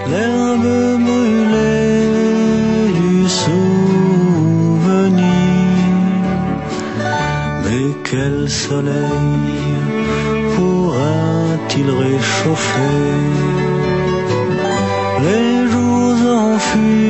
l'herbe brûlée du souvenir. Mais quel soleil pourra-t-il réchauffer les jours enfuis